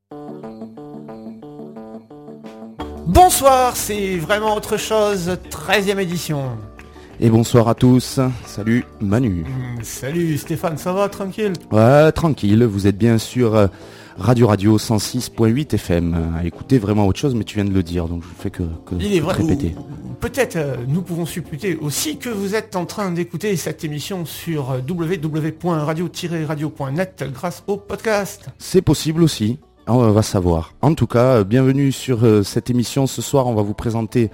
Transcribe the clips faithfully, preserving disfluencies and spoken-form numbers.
Bonsoir, c'est vraiment autre chose, treizième édition. Et bonsoir à tous, salut Manu. Mmh, salut Stéphane, ça va, tranquille? Ouais, tranquille, vous êtes bien sur Radio Radio cent six point huit F M. Écoutez, vraiment autre chose, mais tu viens de le dire, donc je ne fais que, que, Il est que vrai, répéter. Ou, peut-être euh, nous pouvons supputer aussi que vous êtes en train d'écouter cette émission sur w w w point radio tiret radio point net grâce au podcast. C'est possible aussi, on va savoir. En tout cas, bienvenue sur euh, cette émission. Ce soir, on va vous présenter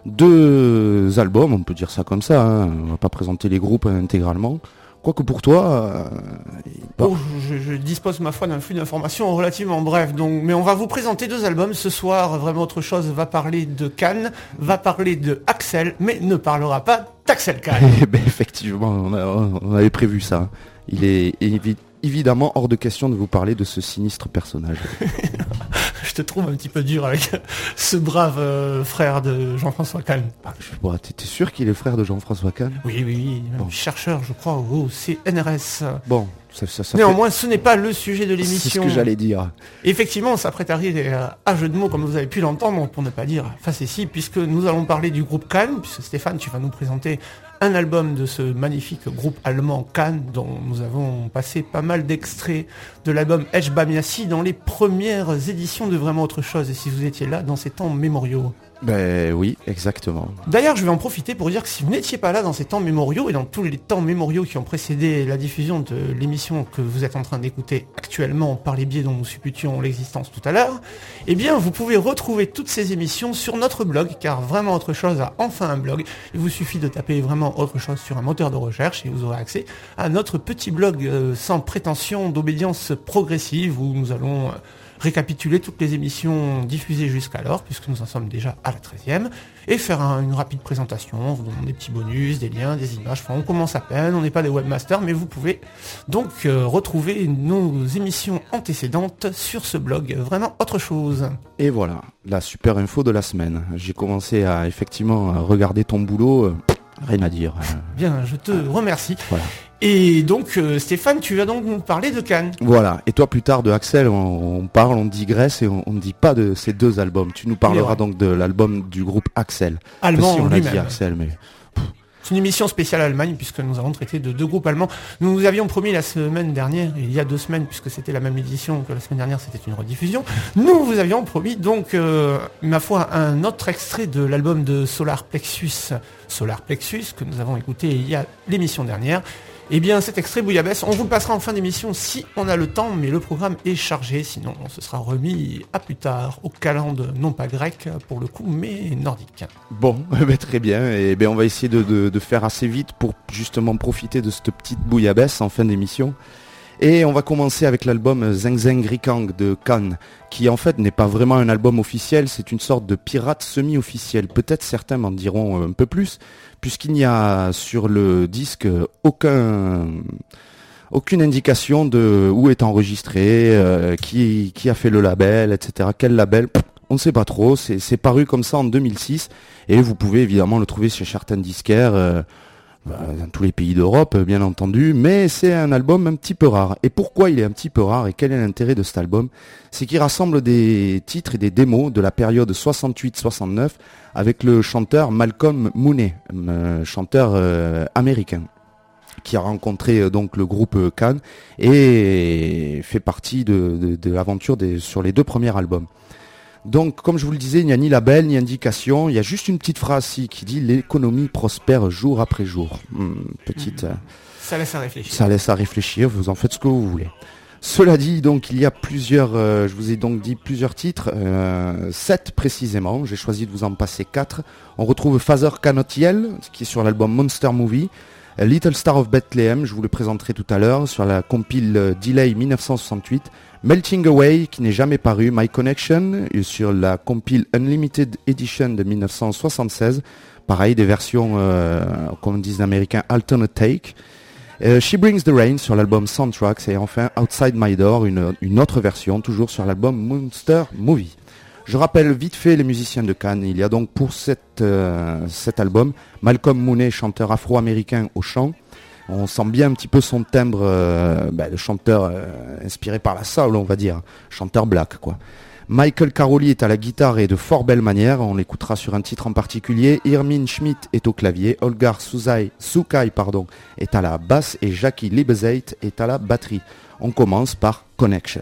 deux albums, on peut dire ça comme ça, hein. On va pas présenter les groupes intégralement. Quoique pour toi... Euh, bon. oh, je, je dispose ma foi d'un flux d'informations relativement bref, donc, mais on va vous présenter deux albums ce soir. Vraiment autre chose va parler de Can, va parler de Axel, mais ne parlera pas d'Axel Can. Eh ben, effectivement, on, a, on avait prévu ça. Il est évi- évidemment hors de question de vous parler de ce sinistre personnage. Je te trouve un petit peu dur avec ce brave euh, frère de Jean-François Can. Ah, je, bon, t'es sûr qu'il est frère de Jean-François Can? Oui, oui, oui. Bon. Chercheur, je crois, au C N R S. Bon, ça, ça, ça Néanmoins, fait... ce n'est pas le sujet de l'émission. C'est ce que j'allais dire. Effectivement, on s'apprête à arriver à jeu de mots, comme vous avez pu l'entendre, pour ne pas dire facétie, puisque nous allons parler du groupe Can, puisque Stéphane, tu vas nous présenter un album de ce magnifique groupe allemand Can, dont nous avons passé pas mal d'extraits de l'album Edge Bamiassi dans les premières éditions de Vraiment Autre Chose, et si vous étiez là dans ces temps mémoriaux. Ben oui, exactement. D'ailleurs, je vais en profiter pour dire que si vous n'étiez pas là dans ces temps mémoriaux et dans tous les temps mémoriaux qui ont précédé la diffusion de l'émission que vous êtes en train d'écouter actuellement par les biais dont nous supputions l'existence tout à l'heure, eh bien, vous pouvez retrouver toutes ces émissions sur notre blog, car Vraiment Autre Chose a enfin un blog. Il vous suffit de taper Vraiment Autre Chose sur un moteur de recherche et vous aurez accès à notre petit blog euh, sans prétention d'obédience progressive où nous allons... Euh, récapituler toutes les émissions diffusées jusqu'alors, puisque nous en sommes déjà à la treizième, et faire un, une rapide présentation, vous donner des petits bonus, des liens, des images, enfin on commence à peine, on n'est pas des webmasters, mais vous pouvez donc euh, retrouver nos émissions antécédentes sur ce blog, Vraiment Autre Chose. Et voilà, la super info de la semaine. J'ai commencé à effectivement à regarder ton boulot, euh, rien à dire. Bien, je te euh, remercie. Voilà. Et donc euh, Stéphane, tu vas donc nous parler de Can. Voilà, et toi plus tard de Axel, on, on parle, on digresse et on ne dit pas de ces deux albums. Tu nous parleras donc de l'album du groupe Axel. Allemand, si on a lui-même. dit Axel, mais... C'est une émission spéciale Allemagne puisque nous avons traité de deux groupes allemands. Nous nous avions promis la semaine dernière, il y a deux semaines, puisque c'était la même édition que la semaine dernière, c'était une rediffusion. Nous vous avions promis donc, euh, ma foi, un autre extrait de l'album de Solar Plexus, Solar Plexus, que nous avons écouté il y a l'émission dernière. Eh bien, cet extrait Bouillabaisse, on vous le passera en fin d'émission si on a le temps, mais le programme est chargé, sinon on se sera remis à plus tard, au calende, non pas grec pour le coup, mais nordique. Bon, bah, très bien, et ben on va essayer de, de, de faire assez vite pour justement profiter de cette petite bouillabaisse en fin d'émission. Et on va commencer avec l'album Zeng Zeng Rikang de Can, qui en fait n'est pas vraiment un album officiel, c'est une sorte de pirate semi-officiel. Peut-être certains m'en diront un peu plus, puisqu'il n'y a sur le disque aucun, aucune indication de où est enregistré, euh, qui, qui a fait le label, et cetera. Quel label, on ne sait pas trop, c'est, c'est paru comme ça en deux mille six, et vous pouvez évidemment le trouver chez certains disquaires, euh, dans tous les pays d'Europe, bien entendu, mais c'est un album un petit peu rare. Et pourquoi il est un petit peu rare et quel est l'intérêt de cet album? C'est qu'il rassemble des titres et des démos de la période soixante-huit soixante-neuf avec le chanteur Malcolm Mooney, un chanteur euh, américain, qui a rencontré euh, donc le groupe Can et fait partie de, de, de l'aventure des, sur les deux premiers albums. Donc, comme je vous le disais, il n'y a ni label, ni indication. Il y a juste une petite phrase ici qui dit « L'économie prospère jour après jour hum, ». Petite... Mmh. Ça laisse à réfléchir. Ça laisse à réfléchir, vous en faites ce que vous voulez. Cela dit, donc, il y a plusieurs... Euh, je vous ai donc dit plusieurs titres, euh, sept précisément. J'ai choisi de vous en passer quatre. On retrouve Father Cannot Yell, qui est sur l'album Monster Movie. Little Star of Bethlehem, je vous le présenterai tout à l'heure, sur la compile Delay dix-neuf cent soixante-huit. Melting Away, qui n'est jamais paru, My Connection, sur la compile Unlimited Edition de dix-neuf cent soixante-seize. Pareil, des versions, euh, comme on dit les Américains, alternate take. Euh, She Brings the Rain sur l'album Soundtracks. Et enfin, Outside My Door, une, une autre version, toujours sur l'album Monster Movie. Je rappelle vite fait les musiciens de Can. Il y a donc pour cette, euh, cet album Malcolm Mooney, chanteur afro-américain au chant, On sent bien un petit peu son timbre euh, bah, de chanteur euh, inspiré par la soul, on va dire, chanteur black quoi. Michael Caroli est à la guitare et de fort belle manière, on l'écoutera sur un titre en particulier. Irmin Schmidt est au clavier, Olgar Suzai, Sukai pardon, est à la basse et Jackie Liebezeit est à la batterie. On commence par Connection.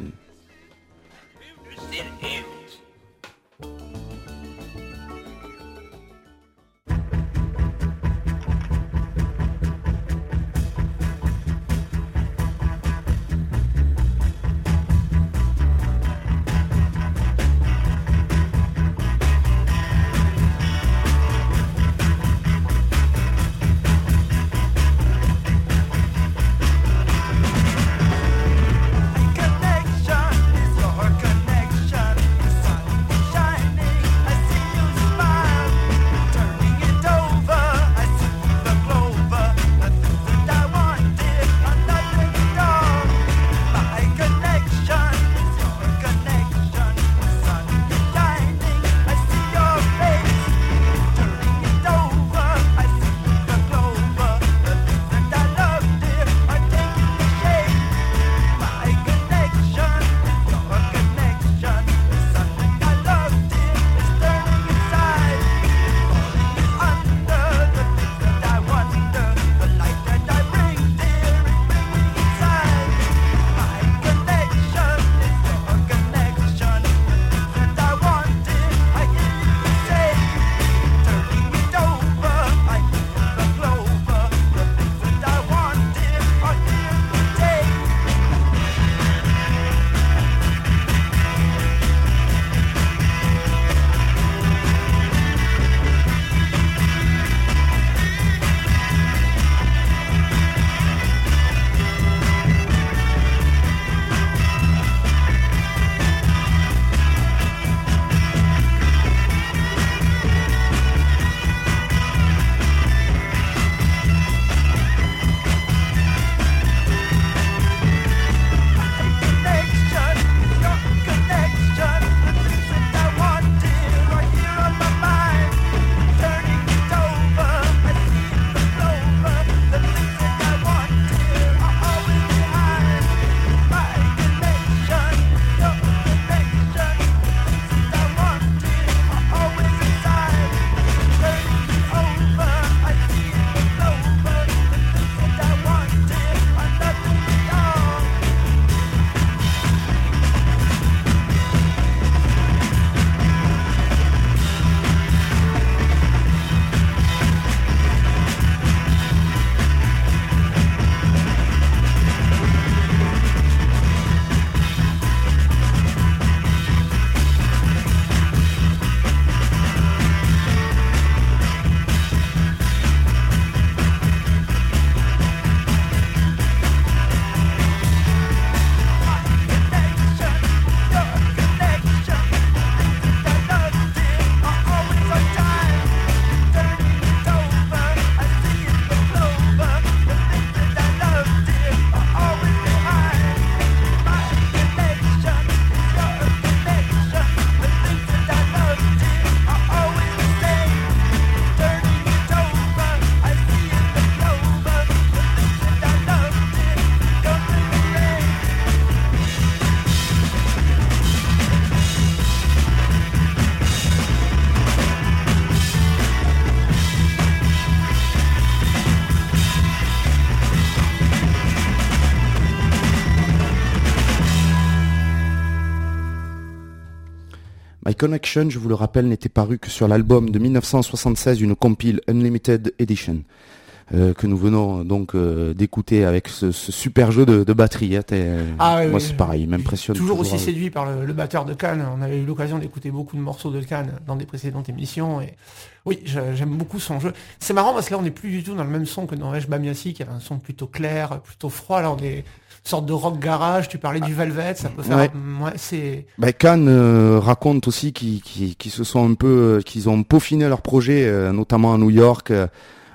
My Connection, je vous le rappelle, n'était paru que sur l'album de dix-neuf cent soixante-seize, une compile Unlimited Edition, euh, que nous venons donc euh, d'écouter avec ce, ce super jeu de, de batterie. Hein, ah, moi, oui, c'est pareil, il m'impressionne. Toujours, toujours aussi avec... séduit par le, le batteur de Cannes. On avait eu l'occasion d'écouter beaucoup de morceaux de Cannes dans des précédentes émissions. Et oui, j'aime beaucoup son jeu. C'est marrant parce que là, on n'est plus du tout dans le même son que dans Resh Bamiassi, qui avait un son plutôt clair, plutôt froid. Là, on est sorte de rock garage. Tu parlais du Velvet, ça peut faire. Ouais. Ouais, c'est. Bah, Cannes euh, raconte aussi qu'ils qui, qui se sont un peu, euh, qu'ils ont peaufiné leur projet, euh, notamment à New York. Euh,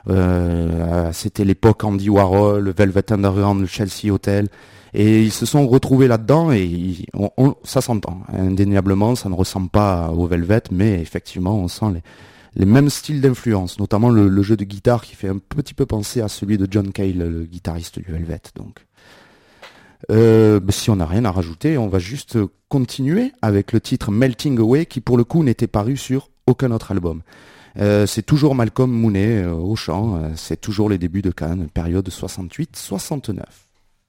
euh, c'était l'époque Andy Warhol, le Velvet Underground, le Chelsea Hotel, et ils se sont retrouvés là-dedans et ils, on, on, ça s'entend. Indéniablement, ça ne ressemble pas au Velvet, mais effectivement, on sent les les mêmes styles d'influence, notamment le, le jeu de guitare qui fait un petit peu penser à celui de John Cale, le guitariste du Velvet. Donc, euh, bah, si on n'a rien à rajouter, on va juste continuer avec le titre Melting Away, qui pour le coup n'était paru sur aucun autre album. Euh, c'est toujours Malcolm Mooney euh, au chant, euh, c'est toujours les débuts de Can, période soixante-huit soixante-neuf.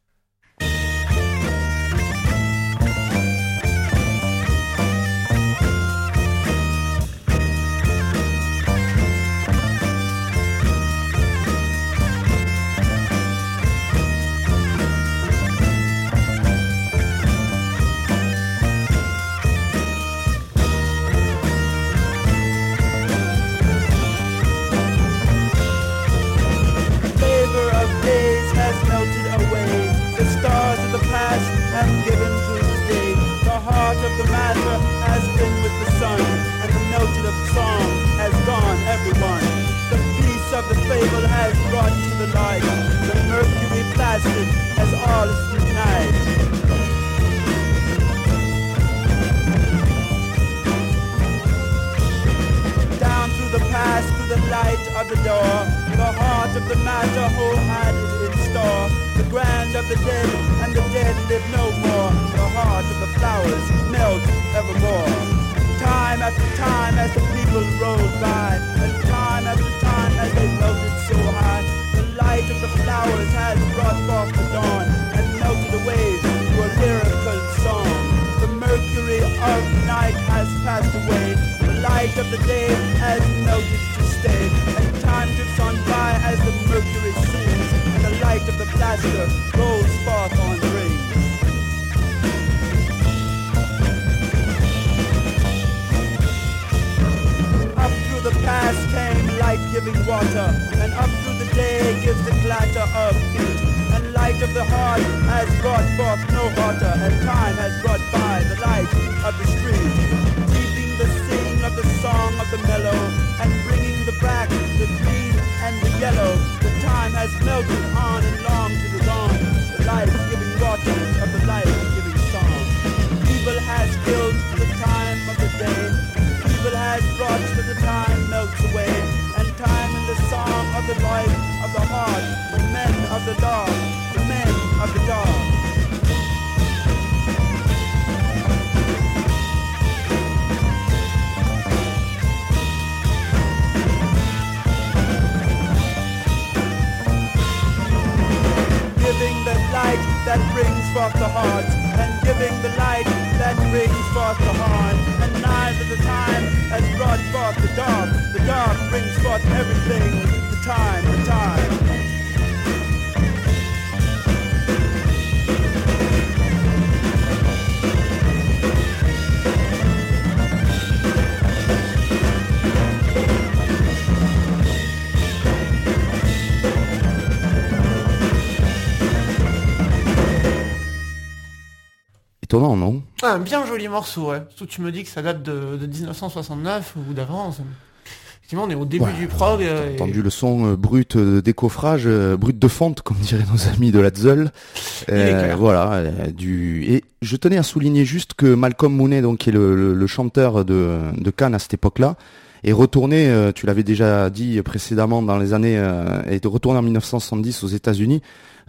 Étonnant, non ? Ah, un bien joli morceau, ouais. Surtout tu me dis que ça date de, de dix-neuf cent soixante-neuf ou d'avant. Ça... Effectivement, on est au début ouais, du prog. T'as et... entendu le son euh, brut de décoffrage, euh, brut de fonte, comme diraient nos amis de la Tzeul. Euh, voilà, euh, du. Et je tenais à souligner juste que Malcolm Mooney, donc qui est le, le, le chanteur de, de Can à cette époque-là, est retourné. Euh, tu l'avais déjà dit précédemment dans les années, euh, est retourné en dix-neuf cent soixante-dix aux États-Unis.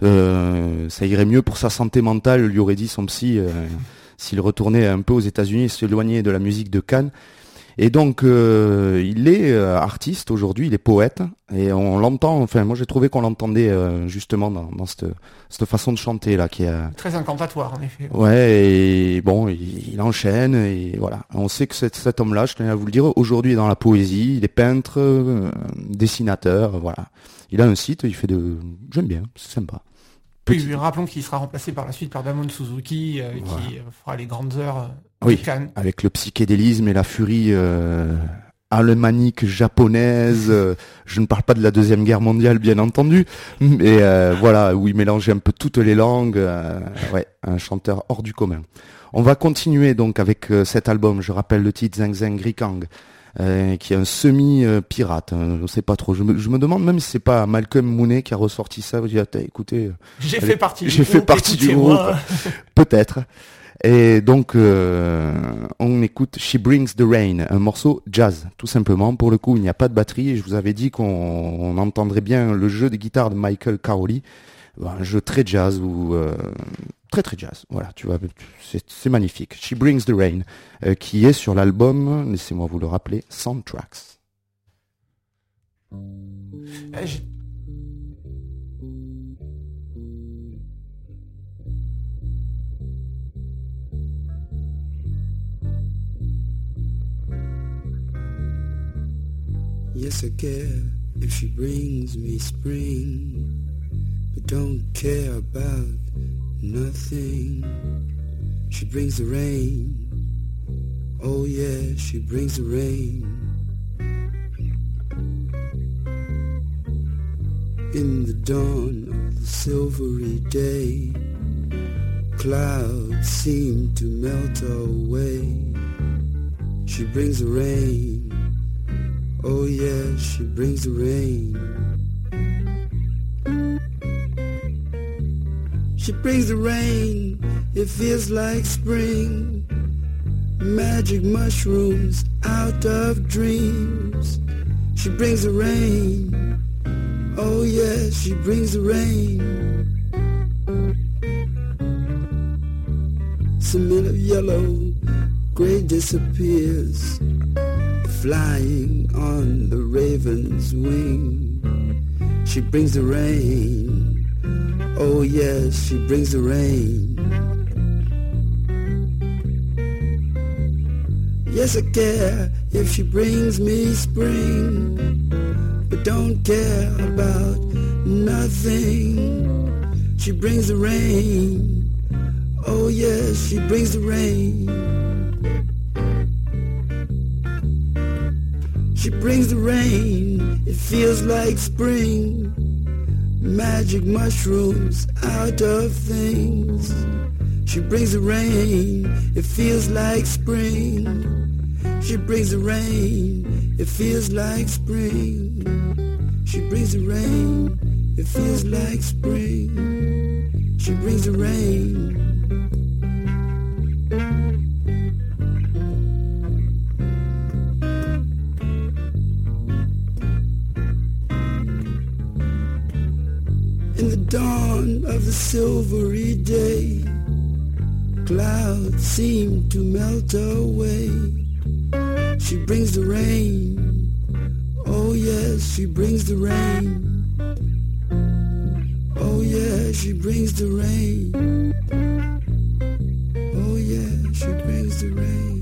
Euh, ça irait mieux pour sa santé mentale, lui aurait dit son psy, euh, s'il retournait un peu aux États-Unis et s'éloignait de la musique de Can. Et donc, euh, il est euh, artiste aujourd'hui, il est poète, et on l'entend, enfin moi j'ai trouvé qu'on l'entendait euh, justement dans, dans cette, cette façon de chanter là, qui est... Euh, très incantatoire en effet. Ouais, et bon, il, il enchaîne, et voilà. On sait que cet, cet homme-là, je tenais à vous le dire, aujourd'hui il est dans la poésie, il est peintre, euh, dessinateur, voilà. Il a un site, il fait de... J'aime bien, c'est sympa. Petit... Oui, rappelons qu'il sera remplacé par la suite par Damon Suzuki, euh, voilà. qui fera les grandes heures euh, oui, de Can. Avec le psychédélisme et la furie euh, alémanique japonaise. euh, je ne parle pas de la Deuxième Guerre mondiale, bien entendu, mais euh, voilà, où il mélangeait un peu toutes les langues. Euh, ouais, un chanteur hors du commun. On va continuer donc avec euh, cet album. Je rappelle le titre Zeng Zeng Rikang. Euh, qui est un semi-pirate, hein, je sais pas trop. Je me, je me demande même si c'est pas Malcolm Mooney qui a ressorti ça. Vous dites, ah, écoutez, j'ai allez, fait partie. J'ai fait partie du groupe, peut-être. Et donc, euh, on écoute. écoute She Brings the Rain, un morceau jazz, tout simplement. Pour le coup, il n'y a pas de batterie et je vous avais dit qu'on on entendrait bien le jeu de guitare de Michael Caroli, un jeu très jazz ou euh, très très jazz. Voilà, tu vois, c'est, c'est magnifique. She Brings the Rain, euh, qui est sur l'album, laissez-moi vous le rappeler, Soundtracks. Eh, je... Yes, I care if she brings me spring, but don't care about nothing. She brings the rain, oh yeah, she brings the rain. In the dawn of the silvery day, clouds seem to melt away. She brings the rain, oh yeah, she brings the rain. She brings the rain, it feels like spring. Magic mushrooms out of dreams. She brings the rain, oh yeah, she brings the rain. Cement of yellow, gray disappears, flying on the raven's wing. She brings the rain, oh yes, she brings the rain. Yes, I care if she brings me spring, but don't care about nothing. She brings the rain, oh yes, she brings the rain. She brings the rain, it feels like spring. Magic mushrooms out of things. She brings the rain, it feels like spring. She brings the rain, it feels like spring. She brings the rain, it feels like spring. She brings the rain. In the dawn of the silvery day, clouds seem to melt away. She brings the rain, oh yes, she brings the rain. Oh yeah, she brings the rain. Oh yeah, she brings the rain.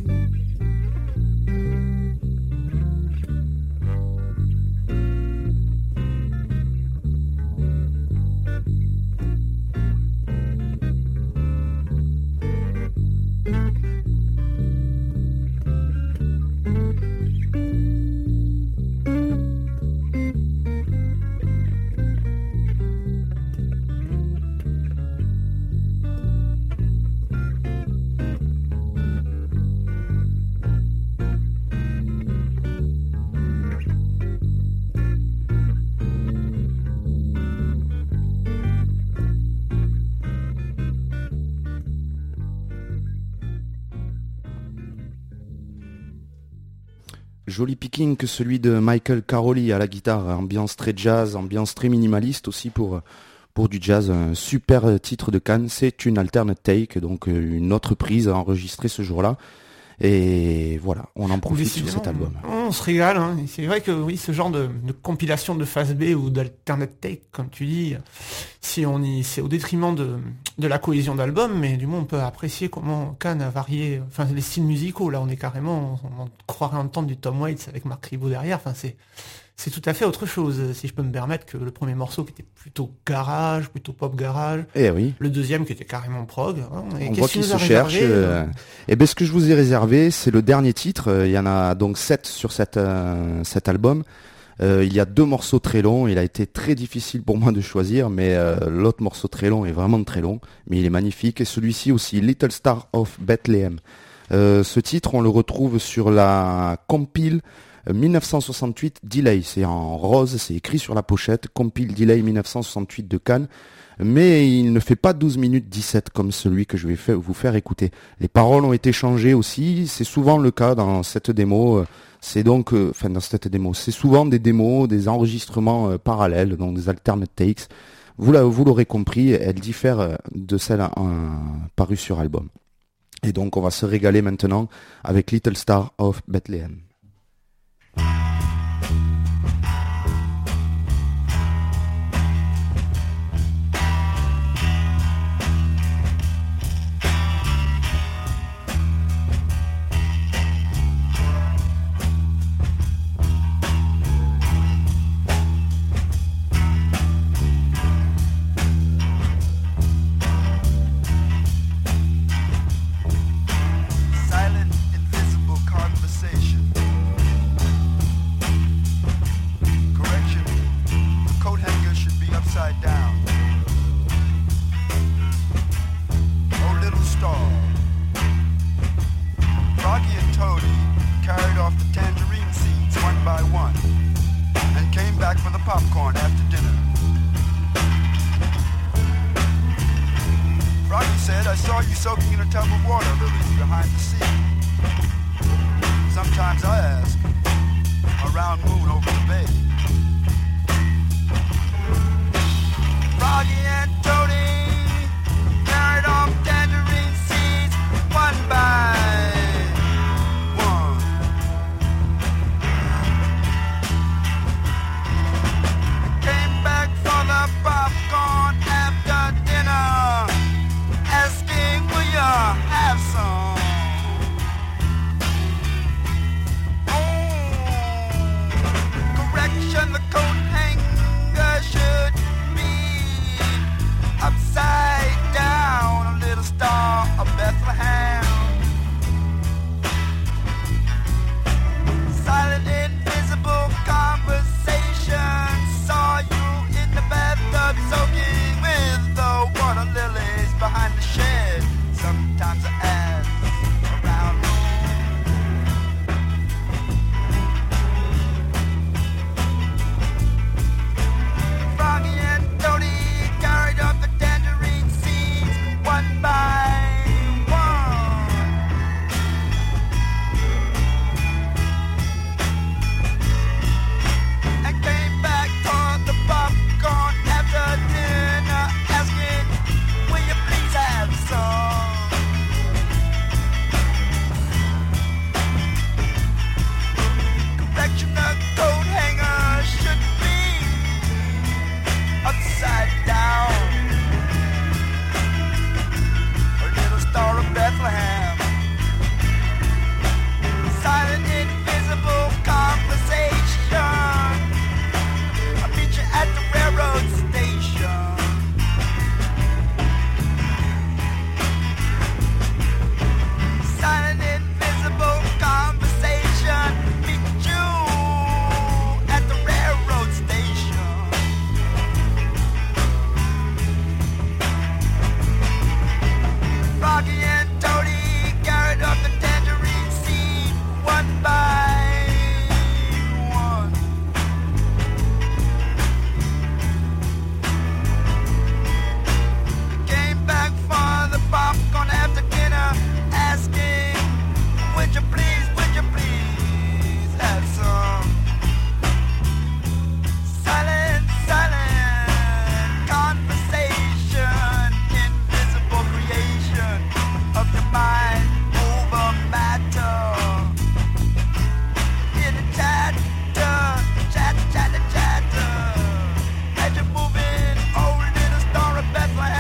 Joli picking que celui de Michael Caroli à la guitare, ambiance très jazz, ambiance très minimaliste aussi pour, pour du jazz, un super titre de Cannes, c'est une alternate take, donc une autre prise à enregistrer ce jour-là. Et voilà, on en profite sur cet album. On se régale, hein. C'est vrai que oui, ce genre de, de compilation de phase B ou d'alternate take, comme tu dis, si on y, c'est au détriment de, de la cohésion d'album, mais du moins on peut apprécier comment Cannes a varié, enfin les styles musicaux. Là, on est carrément, on, on croirait entendre du Tom Waits avec Marc Ribot derrière. Enfin, c'est c'est tout à fait autre chose, si je peux me permettre, que le premier morceau qui était plutôt garage, plutôt pop garage. Et oui. Le deuxième qui était carrément prog. Et on voit qu'il se cherche. Euh... Et ben ce que je vous ai réservé, c'est le dernier titre. Il y en a donc sept sur cette, euh, cet album. Euh, il y a deux morceaux très longs. Il a été très difficile pour moi de choisir, mais euh, l'autre morceau très long est vraiment très long, mais il est magnifique. Et celui-ci aussi, Little Star of Bethlehem. Euh, ce titre, on le retrouve sur la compile Euh, dix-neuf cent soixante-huit, Delay, c'est en rose, c'est écrit sur la pochette, compile Delay dix-neuf cent soixante-huit de Cannes. Mais il ne fait pas douze minutes dix-sept comme celui que je vais fa- vous faire écouter. Les paroles ont été changées aussi, c'est souvent le cas dans cette démo. C'est donc, euh, enfin dans cette démo, c'est souvent des démos, des enregistrements euh, parallèles, donc des alternate takes. Vous, la, vous l'aurez compris, elles diffèrent de celles en, en, parues sur album. Et donc on va se régaler maintenant avec Little Star of Bethlehem.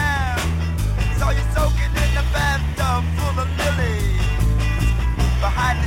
Behind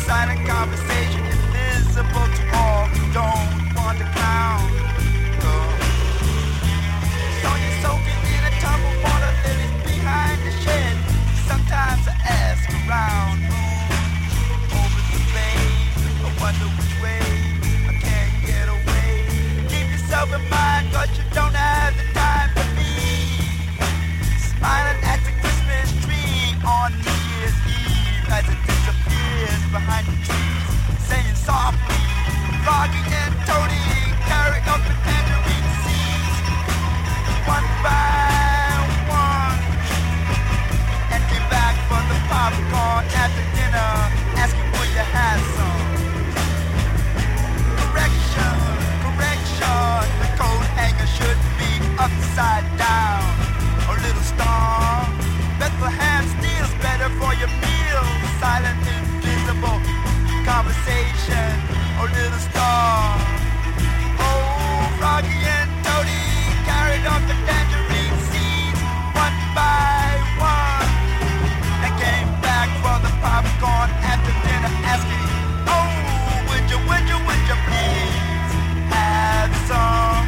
silent conversation invisible to all who don't want to clown. So you're soaking in a tub of water, lilies behind the shed. Sometimes I ask around, move over the bay. I wonder which way I can't get away. Keep yourself in mind, cause you don't have the time for me. Smiling at the Christmas tree on New Year's Eve as it disappears behind the trees, saying softly, Froggy and Toady carry up the tangerine seeds, one by one, and came back for the popcorn after dinner, asking will you have some. Correction, correction, the coat hanger should be upside down. A little star, Bethlehem steel's better for your meal. Silent, invisible conversation. Oh, little star. Oh, Froggy and Toady carried off the tangerine seeds one by one, and came back for the popcorn after dinner, asking, oh, would you, would you, would you please have some?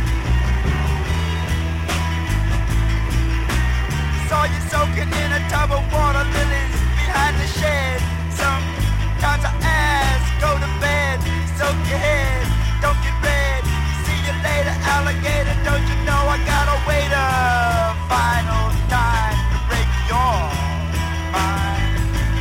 Saw you soaking in a tub of water lilies behind the shed. Sometimes I ask, go to bed, soak your head, don't get red. See you later, alligator, don't you know I gotta wait a final time to break your mind.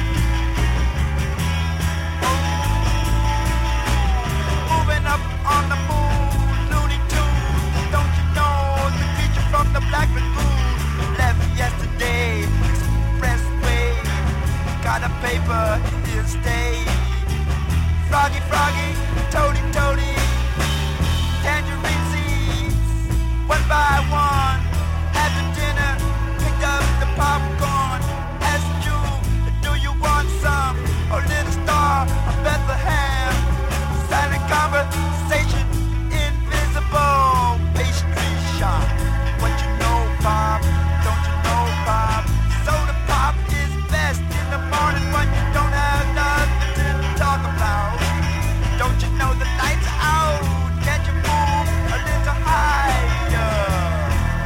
Oh, moving up on the moon, Looney Tunes, don't you know the creature from the Black Lagoon left yesterday, expressway, got a paper, he'll stay. Froggy, Froggy, Toady, Toady, tangerine seeds, one by one, after dinner, picked up the popcorn, asked you, do you want some? Oh, little star of Bethlehem, silent conversation, invisible, pastry shop, what you know, Bob? Don't you know, Bob? Soda pop is best in the morning when you don't have nothing to talk about. Don't you know the lights are out? Can't you move a little higher?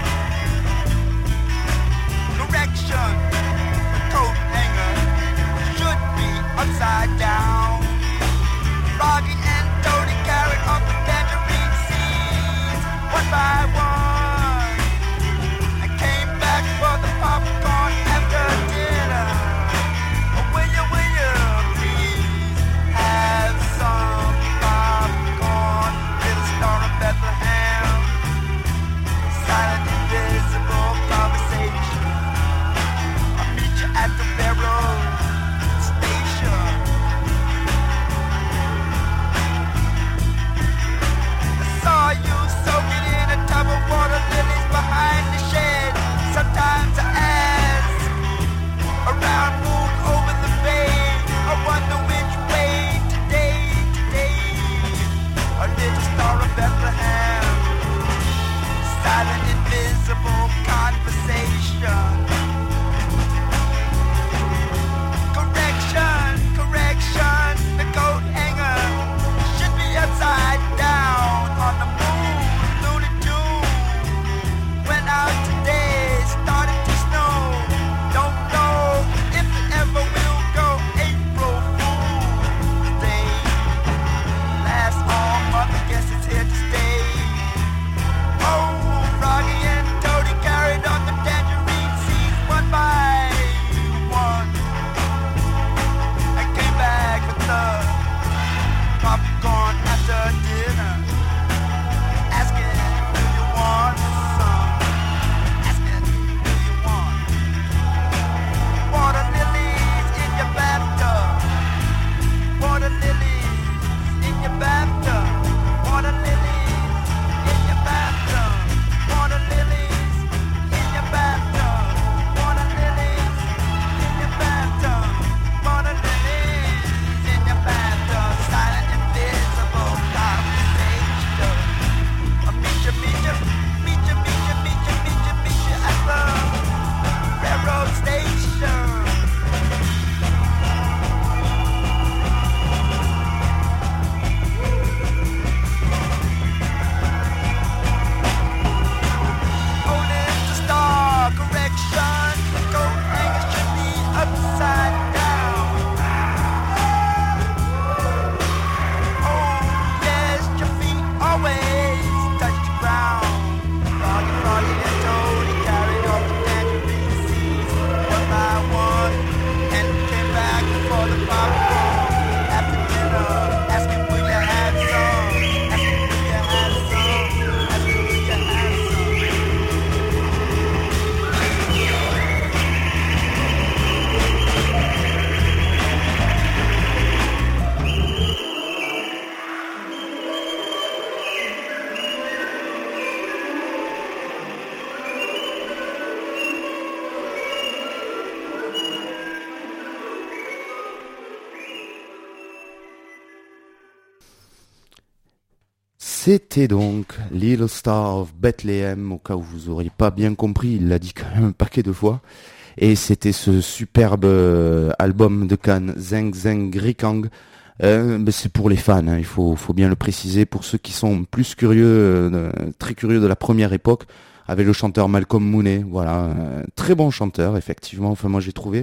C'était donc Little Star of Bethlehem, au cas où vous auriez pas bien compris, il l'a dit quand même un paquet de fois. Et c'était ce superbe euh, album de Cannes, Zeng Zeng Grikang. Euh, ben c'est pour les fans, hein, il faut, faut bien le préciser, pour ceux qui sont plus curieux, euh, très curieux de la première époque, avec le chanteur Malcolm Mooney, voilà, euh, très bon chanteur, effectivement, enfin moi j'ai trouvé.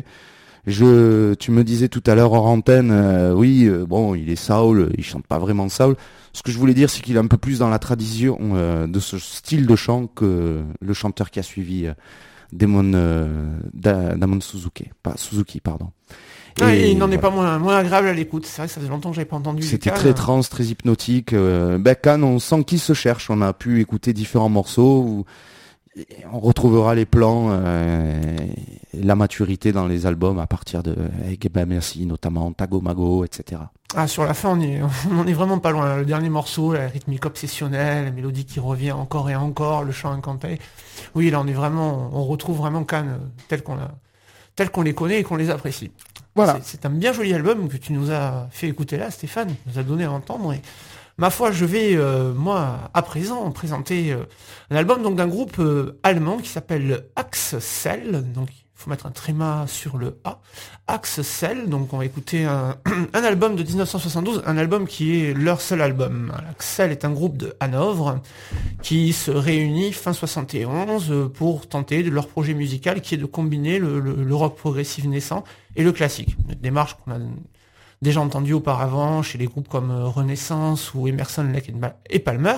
Je, tu me disais tout à l'heure hors antenne, euh, oui, euh, bon, il est soul, il chante pas vraiment soul. Ce que je voulais dire, c'est qu'il est un peu plus dans la tradition euh, de ce style de chant que le chanteur qui a suivi, euh, Damon, euh, Da- Damon Suzuki, pas Suzuki, pardon. Ah, et il n'en voilà. est pas moins, moins agréable à l'écoute. C'est vrai que ça faisait longtemps que j'avais pas entendu. C'était Cannes. très trans, très hypnotique. Euh, ben Cannes, on sent qu'il se cherche. On a pu écouter différents morceaux. Où on retrouvera les plans, euh, et la maturité dans les albums à partir de hey, ben merci, notamment Tago Mago, et cetera. Ah, sur la fin, on est, on en est vraiment pas loin. Le dernier morceau, la rythmique obsessionnelle, la mélodie qui revient encore et encore, le chant incanté. Oui, là, on est vraiment, on retrouve vraiment Cannes tel qu'on a, tel qu'on les connaît et qu'on les apprécie. Voilà. C'est, c'est un bien joli album que tu nous as fait écouter là, Stéphane, tu nous as donné à entendre. Et ma foi, je vais, euh, moi, à présent, présenter euh, un album donc d'un groupe euh, allemand qui s'appelle Axcell. Donc, il faut mettre un tréma sur le A. Axcell. Donc, on va écouter un, un album de dix-neuf cent soixante-douze, un album qui est leur seul album. Axcell est un groupe de Hanovre qui se réunit fin soixante et onze pour tenter de leur projet musical qui est de combiner le, le, le rock progressif naissant et le classique. Une démarche qu'on a déjà entendue auparavant chez les groupes comme Renaissance ou Emerson, Lake et Palmer.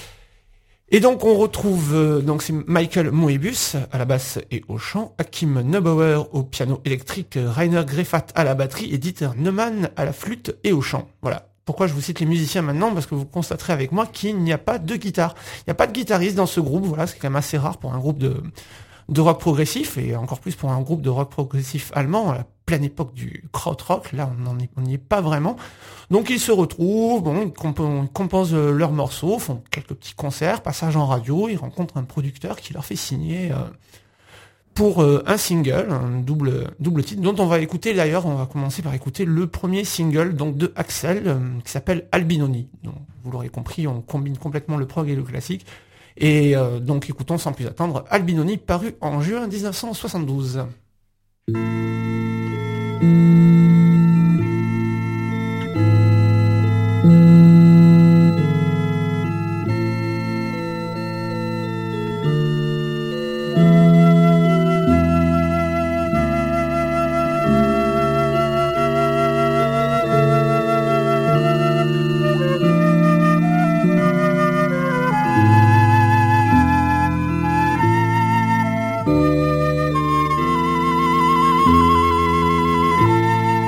Et donc on retrouve euh, donc c'est Michael Moebius à la basse et au chant, Hakim Neubauer au piano électrique, Rainer Greffat à la batterie et Dieter Neumann à la flûte et au chant. Voilà. Pourquoi je vous cite les musiciens maintenant? Parce que vous constaterez avec moi qu'il n'y a pas de guitare. Il n'y a pas de guitariste dans ce groupe. Voilà, c'est quand même assez rare pour un groupe de de rock progressif et encore plus pour un groupe de rock progressif allemand à la pleine époque du krautrock. Là, on n'en est, on n'y est pas vraiment. Donc, ils se retrouvent, bon, ils, comp- ils composent leurs morceaux, font quelques petits concerts, passage en radio, ils rencontrent un producteur qui leur fait signer euh, pour euh, un single, un double double titre, dont on va écouter d'ailleurs, on va commencer par écouter le premier single donc de Axcell euh, qui s'appelle Albinoni. Donc, vous l'aurez compris, on combine complètement le prog et le classique. Et euh, donc écoutons sans plus attendre Albinoni, paru en juin dix-neuf cent soixante-douze. Thank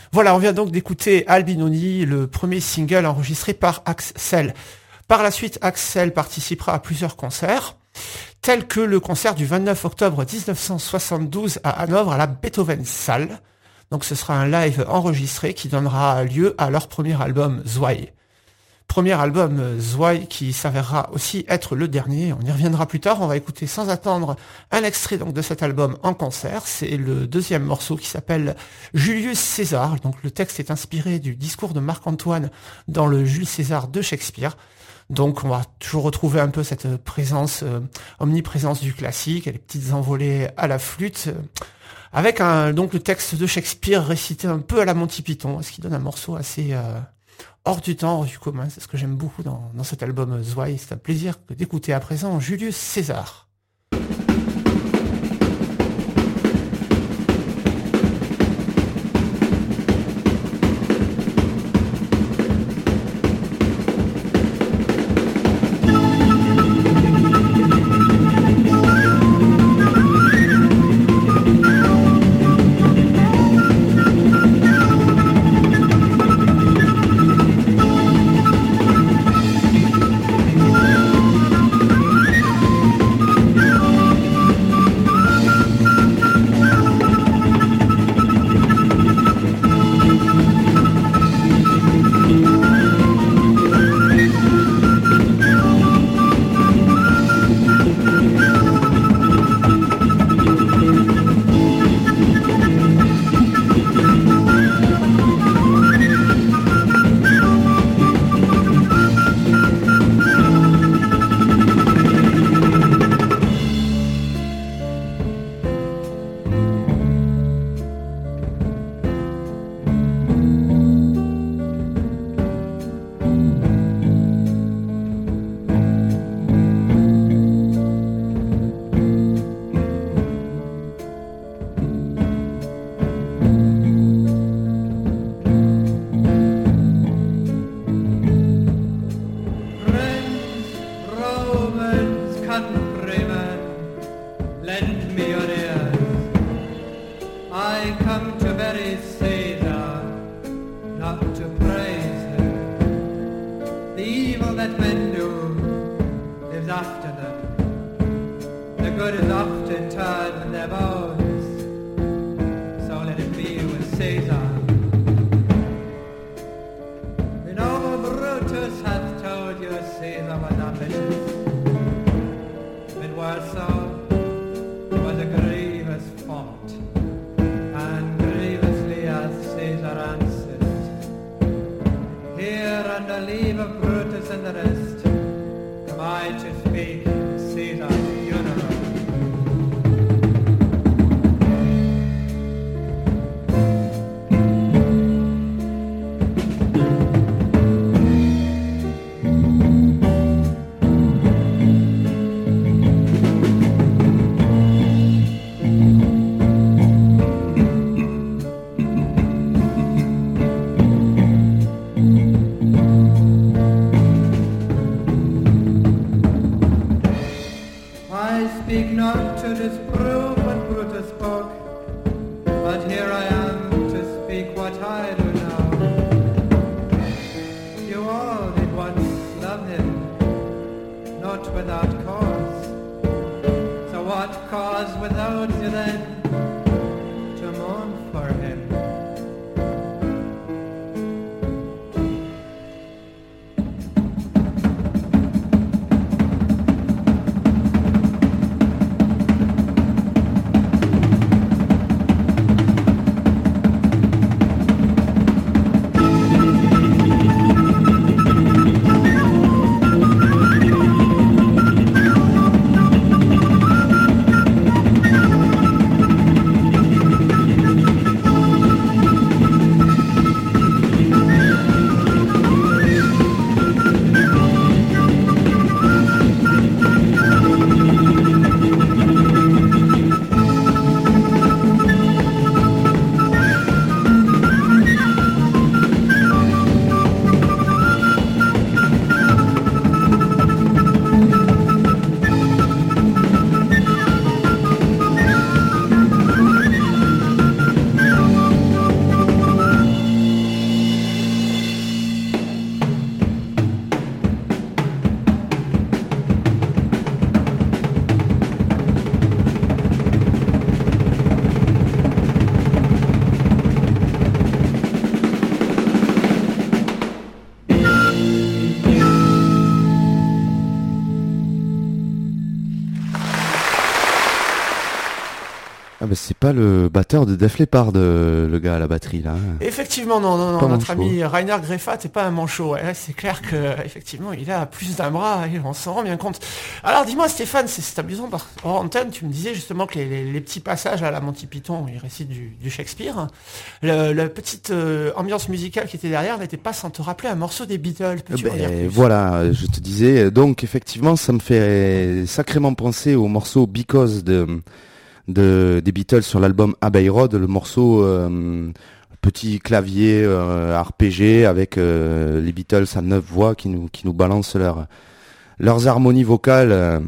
Voilà, on vient donc d'écouter Albinoni, le premier single enregistré par Axel. Par la suite, Axel participera à plusieurs concerts, tels que le concert du vingt-neuf octobre dix-neuf cent soixante-douze à Hanovre à la Beethoven Salle. Donc ce sera un live enregistré qui donnera lieu à leur premier album Zwei. Premier album Zwei qui s'avérera aussi être le dernier. On y reviendra plus tard. On va écouter sans attendre un extrait donc de cet album en concert. C'est le deuxième morceau qui s'appelle Julius César. Donc le texte est inspiré du discours de Marc-Antoine dans le Jules César de Shakespeare. Donc on va toujours retrouver un peu cette présence, euh, omniprésence du classique, et les petites envolées à la flûte, euh, avec un, donc le texte de Shakespeare récité un peu à la Monty Python, ce qui donne un morceau assez euh, hors du temps, hors du commun. C'est ce que j'aime beaucoup dans, dans cet album Zwei. C'est un plaisir d'écouter à présent Julius César. c'est pas le batteur de Def Leppard, le gars à la batterie là. Effectivement, non, non, non. Pas Notre manchot. ami Rainer Greffat n'est pas un manchot. Ouais. C'est clair que effectivement, il a plus d'un bras et on s'en rend bien compte. Alors, dis-moi, Stéphane, c'est, c'est amusant parce qu'en antenne, tu me disais justement que les, les, les petits passages à la Monty Python, où il récite du, du Shakespeare, le, la petite euh, ambiance musicale qui était derrière n'était pas sans te rappeler un morceau des Beatles. Peux-tu Ben, en dire plus ? voilà, je te disais. Donc effectivement, ça me fait sacrément penser au morceau Because de, de des Beatles sur l'album Abbey Road, le morceau euh, petit clavier euh, arpégé avec euh, les Beatles à neuf voix qui nous qui nous balancent leur, leurs harmonies vocales. euh.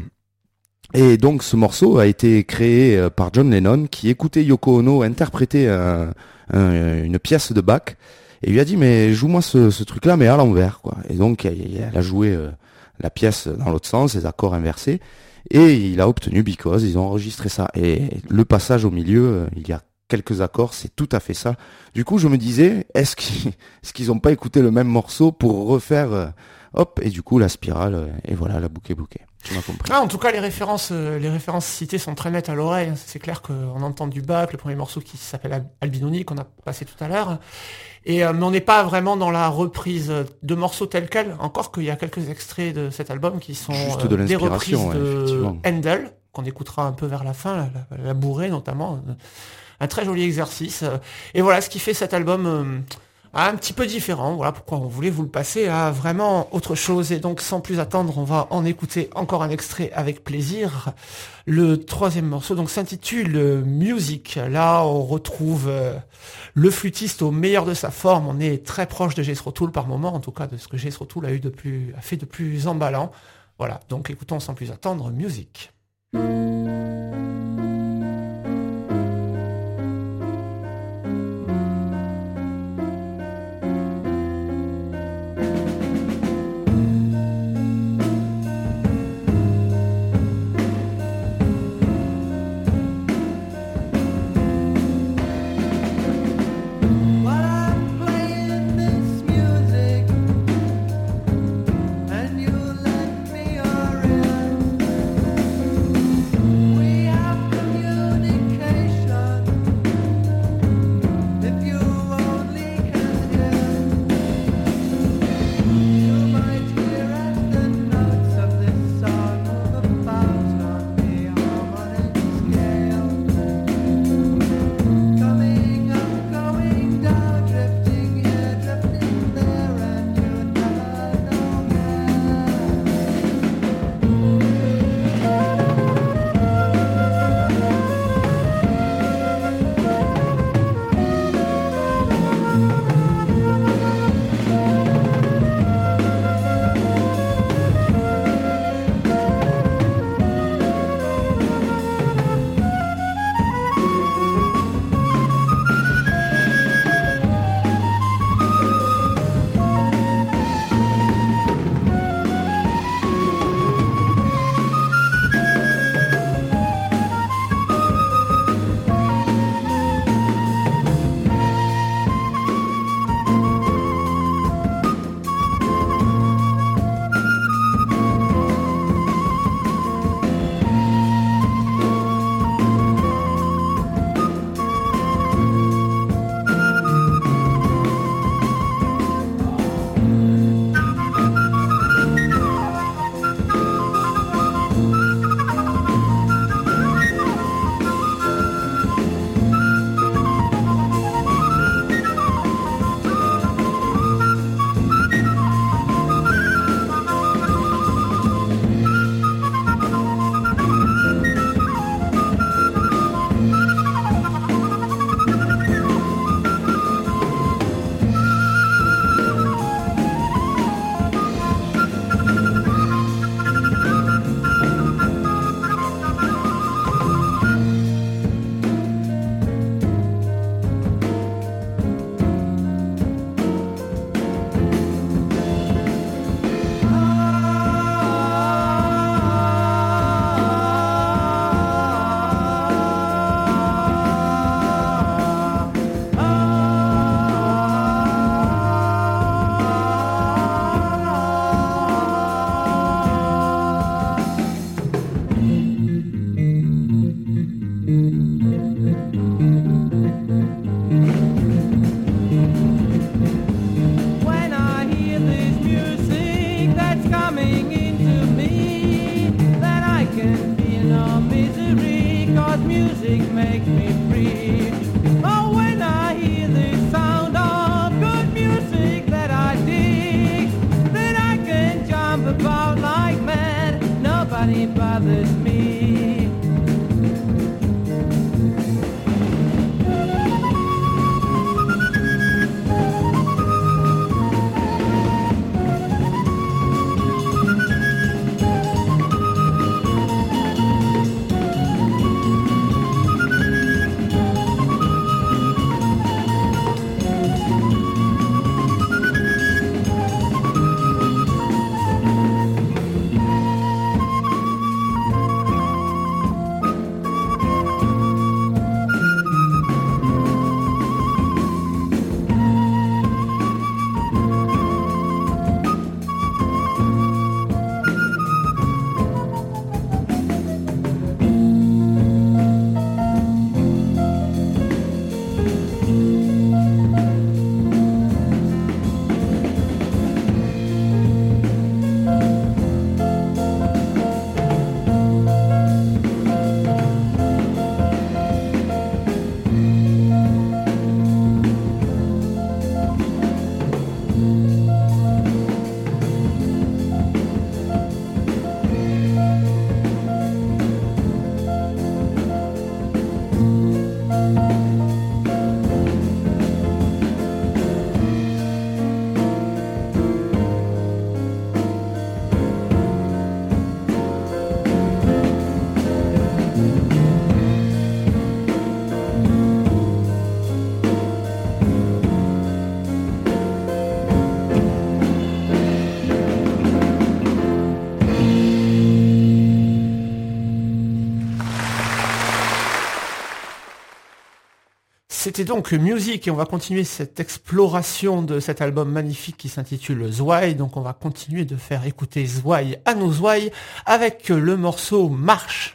Et donc ce morceau a été créé euh, par John Lennon qui écoutait Yoko Ono interpréter un, un, une pièce de Bach. Et il lui a dit, mais joue-moi ce, ce truc-là, mais à l'envers, quoi. Et donc, elle, elle a joué euh, la pièce dans l'autre sens, les accords inversés, et il a obtenu Because, ils ont enregistré ça. Et le passage au milieu, euh, il y a quelques accords, c'est tout à fait ça. Du coup, je me disais, est-ce qu'ils, est-ce qu'ils ont pas écouté le même morceau pour refaire, euh, hop, et du coup, la spirale, euh, et voilà, la bouquet bouquet. Tu m'as compris. Ah, en tout cas, les références, euh, les références citées sont très nettes à l'oreille. C'est clair qu'on entend du Bach, le premier morceau qui s'appelle Al- Albinoni, qu'on a passé tout à l'heure. Et euh, mais on n'est pas vraiment dans la reprise de morceaux tels quels. Encore qu'il y a quelques extraits de cet album qui sont Juste de euh, des reprises l'inspiration, ouais, de effectivement. Handel, qu'on écoutera un peu vers la fin, la, la, la bourrée notamment. Un très joli exercice. Et voilà ce qui fait cet album euh, un petit peu différent. Voilà pourquoi on voulait vous le passer à vraiment autre chose. Et donc, sans plus attendre, on va en écouter encore un extrait avec plaisir. Le troisième morceau donc s'intitule euh, Music. Là, on retrouve euh, le flûtiste au meilleur de sa forme. On est très proche de Jethro Tull par moment, en tout cas de ce que Jethro Tull a eu de plus, a fait de plus emballant. Voilà. Donc, écoutons sans plus attendre Music. And you let me your ear. c'était donc Music et on va continuer cette exploration de cet album magnifique qui s'intitule Zwei. Donc on va continuer de faire écouter Zwei à nos Zwei avec le morceau Marche.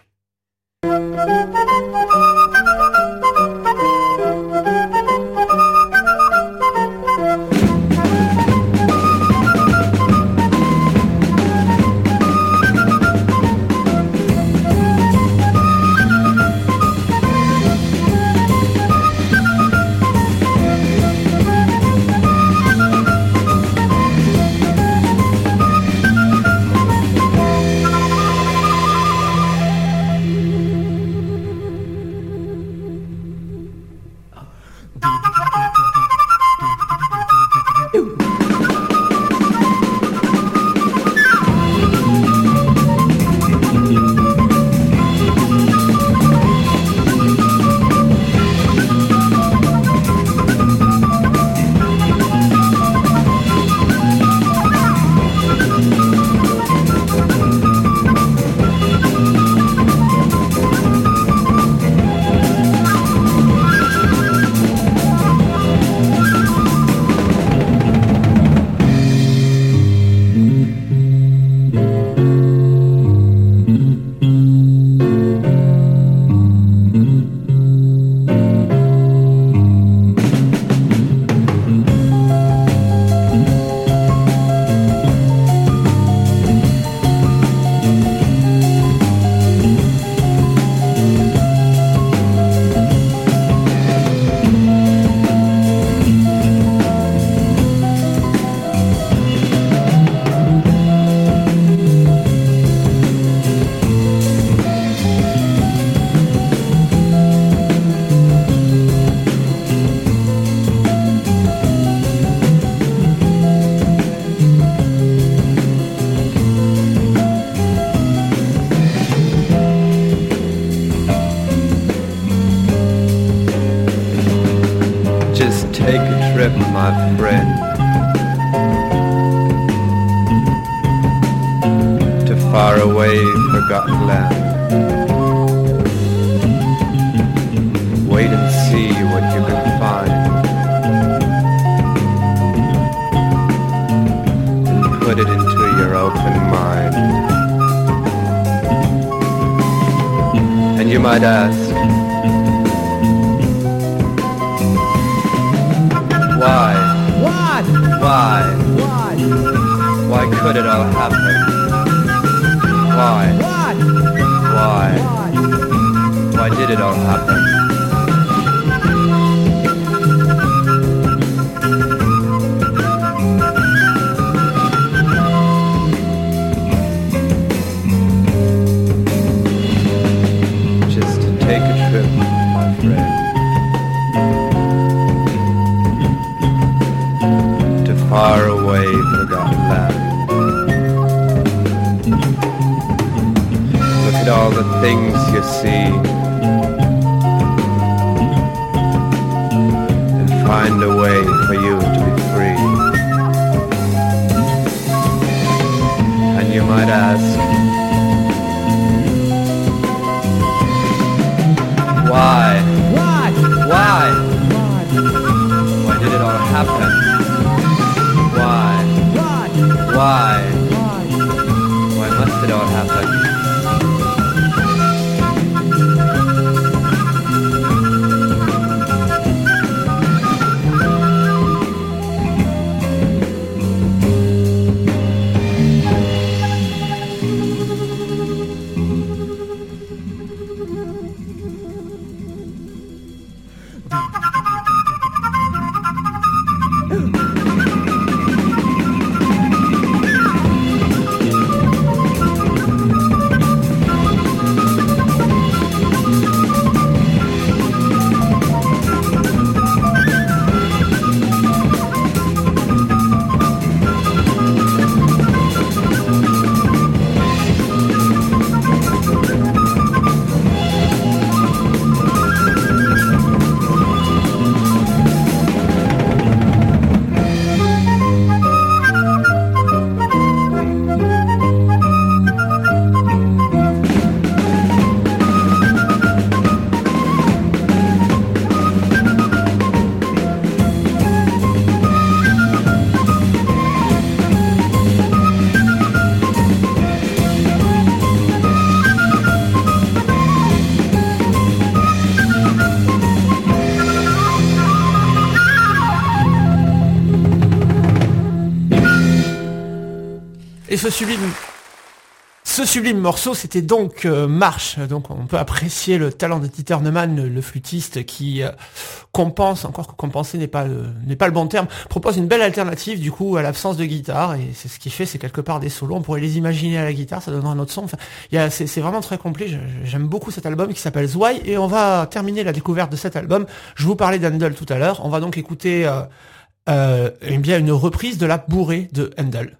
Et ce sublime, ce sublime morceau, c'était donc euh, Marche. Donc on peut apprécier le talent de Dieter Neumann, le, le flûtiste qui euh, compense, encore que compenser n'est pas le, n'est pas le bon terme, propose une belle alternative du coup à l'absence de guitare. Et c'est ce qui fait, c'est quelque part des solos. On pourrait les imaginer à la guitare, ça donnera un autre son. Enfin, il y a, c'est, c'est vraiment très complet. Je, j'aime beaucoup cet album qui s'appelle Zwei. Et on va terminer la découverte de cet album. Je vous parlais d'Handel tout à l'heure. On va donc écouter euh, euh, eh bien une reprise de La Bourrée de Handel.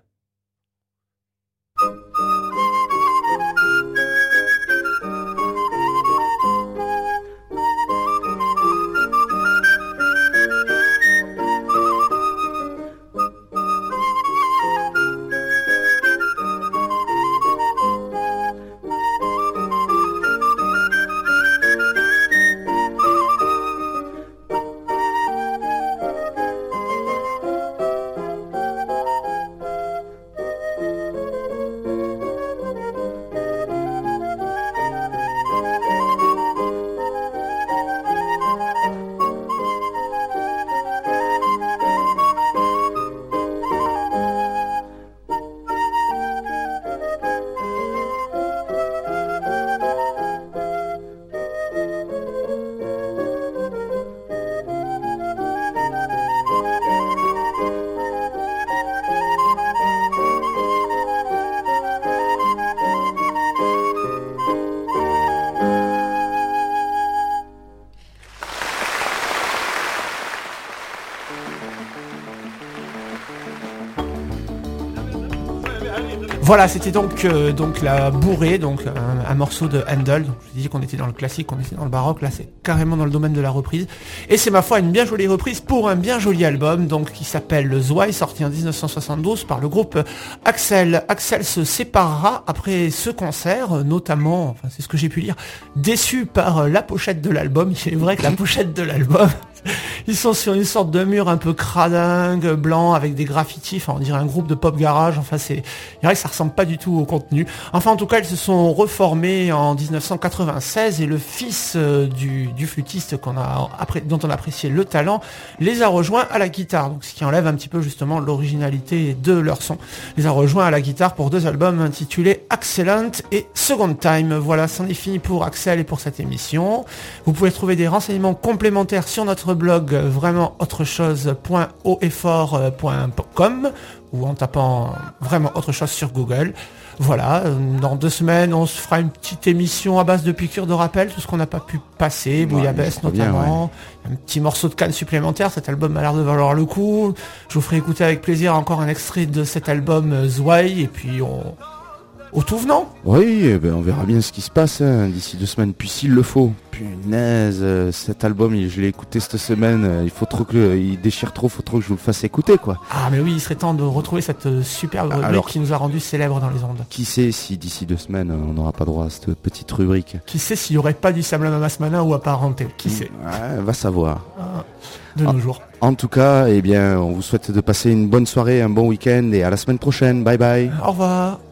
Voilà, c'était donc euh, donc La Bourrée, donc un, un morceau de Handel. Donc, je disais qu'on était dans le classique, qu'on était dans le baroque. Là, c'est carrément dans le domaine de la reprise. Et c'est ma foi une bien jolie reprise pour un bien joli album, donc qui s'appelle le Zwei, sorti en dix-neuf cent soixante-douze par le groupe Axel. Axel se séparera après ce concert, notamment, enfin c'est ce que j'ai pu lire, déçu par la pochette de l'album. Il est vrai que la pochette de l'album, ils sont sur une sorte de mur un peu cradingue, blanc, avec des graffitis, enfin on dirait un groupe de pop garage, enfin c'est, il vrai que ça ressemble pas du tout au contenu. Enfin en tout cas ils se sont reformés en dix-neuf cent quatre-vingt-seize et le fils euh, du, du flûtiste qu'on a, après, dont on appréciait le talent, les a rejoints à la guitare, donc ce qui enlève un petit peu justement l'originalité de leur son. Les a rejoints à la guitare pour deux albums intitulés Excellent et Second Time. Voilà, c'en est fini pour Axel et pour cette émission. Vous pouvez trouver des renseignements complémentaires sur notre blog vraiment autre chose point haut et fort point com ou en tapant vraiment autre chose sur Google. Voilà, dans deux semaines, on se fera une petite émission à base de piqûres de rappel, tout ce qu'on n'a pas pu passer, ouais, Bouillabaisse notamment, bien, ouais. Un petit morceau de Cannes supplémentaire, cet album a l'air de valoir le coup. Je vous ferai écouter avec plaisir encore un extrait de cet album Zwei, et puis on... au tout venant. Oui, eh ben on verra bien ce qui se passe hein, d'ici deux semaines, puis s'il le faut. Punaise, euh, cet album, il, je l'ai écouté cette semaine, euh, il faut trop que, euh, il déchire trop, faut trop que je vous le fasse écouter quoi. Ah mais oui, il serait temps de retrouver cette euh, superbe rubrique Alors, qui nous a rendu célèbres dans les ondes. Qui sait si d'ici deux semaines, on n'aura pas droit à cette petite rubrique. Qui sait s'il n'y aurait pas du Sabla Masmana ou apparenté, qui mmh, sait. Ouais, va savoir. Ah, de en, nos jours. En tout cas, eh bien, on vous souhaite de passer une bonne soirée, un bon week-end et à la semaine prochaine. Bye bye. Au revoir.